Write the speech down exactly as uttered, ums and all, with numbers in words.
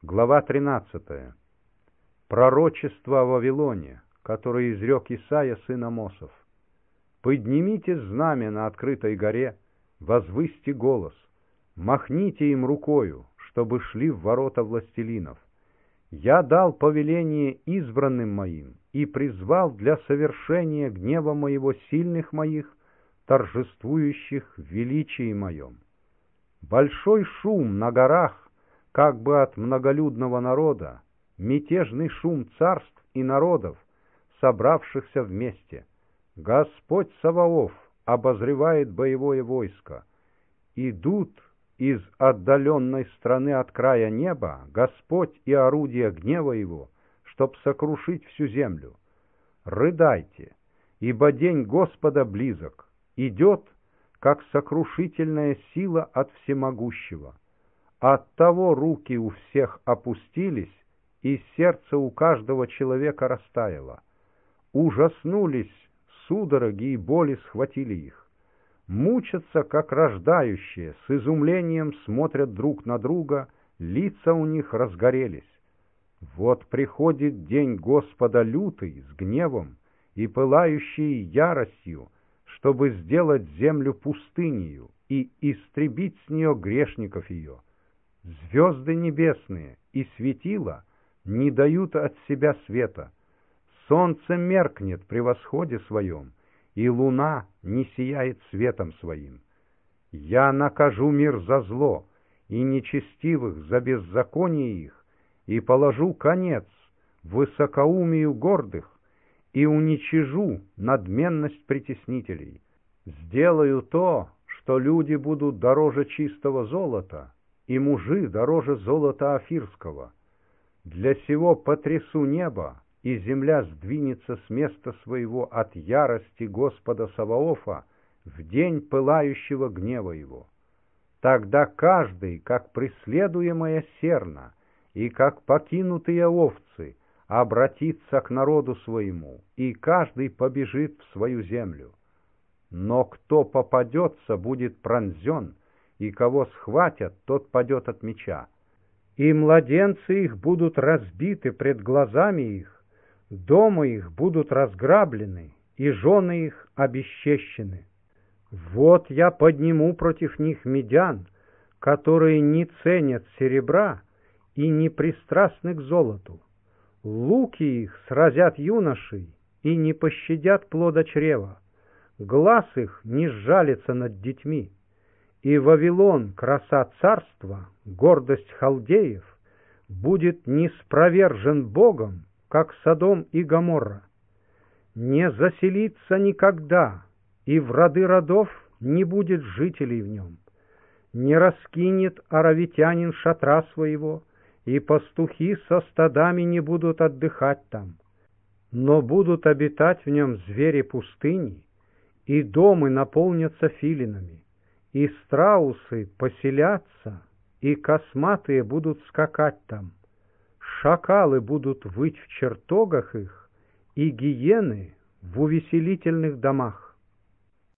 Глава тринадцатая. Пророчество о Вавилоне, которое изрек Исаия сын Амосов. «Поднимите знамя на открытой горе, возвысьте голос, махните им рукою, чтобы шли в ворота властелинов. Я дал повеление избранным моим и призвал для совершения гнева моего сильных моих, торжествующих в величии моем. Большой шум на горах, как бы от многолюдного народа, мятежный шум царств и народов, собравшихся вместе. Господь Саваоф обозревает боевое войско. Идут из отдаленной страны от края неба Господь и орудия гнева его, чтоб сокрушить всю землю. Рыдайте, ибо день Господа близок, идет, как сокрушительная сила от всемогущего. Оттого руки у всех опустились, и сердце у каждого человека растаяло. Ужаснулись, судороги и боли схватили их. Мучатся, как рождающие, с изумлением смотрят друг на друга, лица у них разгорелись. Вот приходит день Господа лютый, с гневом и пылающей яростью, чтобы сделать землю пустынею и истребить с нее грешников ее. Звезды небесные и светила не дают от себя света. Солнце меркнет при восходе своем, и луна не сияет светом своим. Я накажу мир за зло, и нечестивых за беззаконие их, и положу конец высокоумию гордых, и уничижу надменность притеснителей. Сделаю то, что люди будут дороже чистого золота, и мужи дороже золота афирского. Для сего потрясу небо, и земля сдвинется с места своего от ярости Господа Саваофа в день пылающего гнева его. Тогда каждый, как преследуемая серна, и как покинутые овцы, обратится к народу своему, и каждый побежит в свою землю. Но кто попадется, будет пронзен, и кого схватят, тот падет от меча. И младенцы их будут разбиты пред глазами их, дома их будут разграблены, и жены их обесчещены. Вот я подниму против них медян, которые не ценят серебра и не пристрастны к золоту. Луки их сразят юношей и не пощадят плода чрева. Глаз их не сжалится над детьми. И Вавилон, краса царства, гордость халдеев, будет ниспровержен Богом, как Содом и Гоморра. Не заселится никогда, и в роды родов не будет жителей в нем. Не раскинет аравитянин шатра своего, и пастухи со стадами не будут отдыхать там. Но будут обитать в нем звери пустыни, и домы наполнятся филинами. И страусы поселятся, и косматые будут скакать там. Шакалы будут выть в чертогах их, и гиены в увеселительных домах.